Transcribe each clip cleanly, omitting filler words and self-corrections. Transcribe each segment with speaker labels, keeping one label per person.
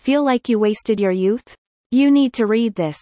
Speaker 1: Feel like you wasted your youth? You need to read this.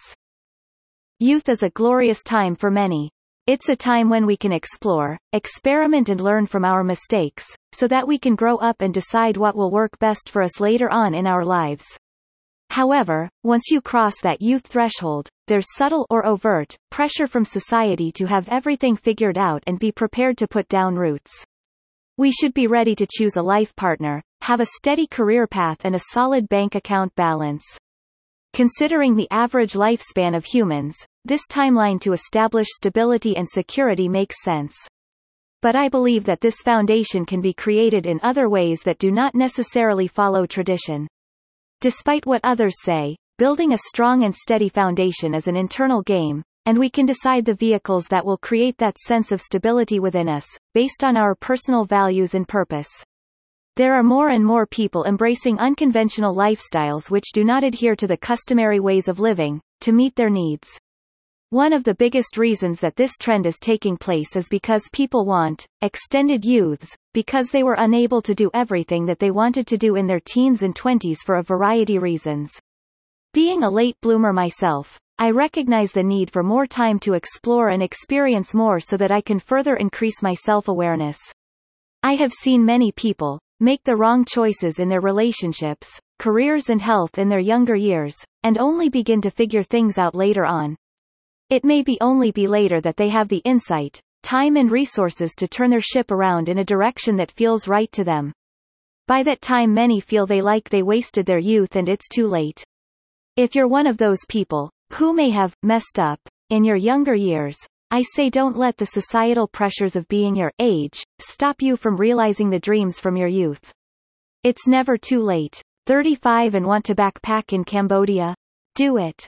Speaker 1: Youth is a glorious time for many. It's a time when we can explore, experiment and learn from our mistakes, so that we can grow up and decide what will work best for us later on in our lives. However, once you cross that youth threshold, there's subtle or overt pressure from society to have everything figured out and be prepared to put down roots. We should be ready to choose a life partner, have a steady career path and a solid bank account balance. Considering the average lifespan of humans, this timeline to establish stability and security makes sense. But I believe that this foundation can be created in other ways that do not necessarily follow tradition. Despite what others say, building a strong and steady foundation is an internal game, and we can decide the vehicles that will create that sense of stability within us, based on our personal values and purpose. There are more and more people embracing unconventional lifestyles which do not adhere to the customary ways of living, to meet their needs. One of the biggest reasons that this trend is taking place is because people want extended youths, because they were unable to do everything that they wanted to do in their teens and 20s for a variety of reasons. Being a late bloomer myself, I recognize the need for more time to explore and experience more so that I can further increase my self-awareness. I have seen many people make the wrong choices in their relationships, careers and health in their younger years, and only begin to figure things out later on. It may only be later that they have the insight, time and resources to turn their ship around in a direction that feels right to them. By that time many feel they wasted their youth and it's too late. If you're one of those people, who may have messed up in your younger years, I say don't let the societal pressures of being your age stop you from realizing the dreams from your youth. It's never too late. 35 and want to backpack in Cambodia? Do it.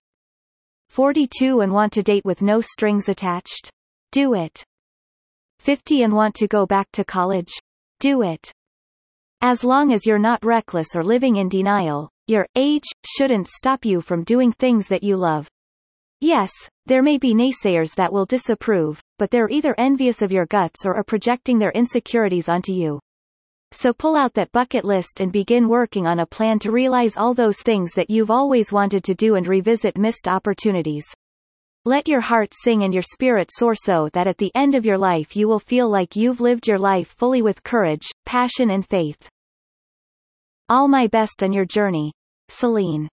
Speaker 1: 42 and want to date with no strings attached? Do it. 50 and want to go back to college? Do it. As long as you're not reckless or living in denial, your age shouldn't stop you from doing things that you love. Yes, there may be naysayers that will disapprove, but they're either envious of your guts or are projecting their insecurities onto you. So pull out that bucket list and begin working on a plan to realize all those things that you've always wanted to do and revisit missed opportunities. Let your heart sing and your spirit soar so that at the end of your life you will feel like you've lived your life fully with courage, passion and faith. All my best on your journey. Celine.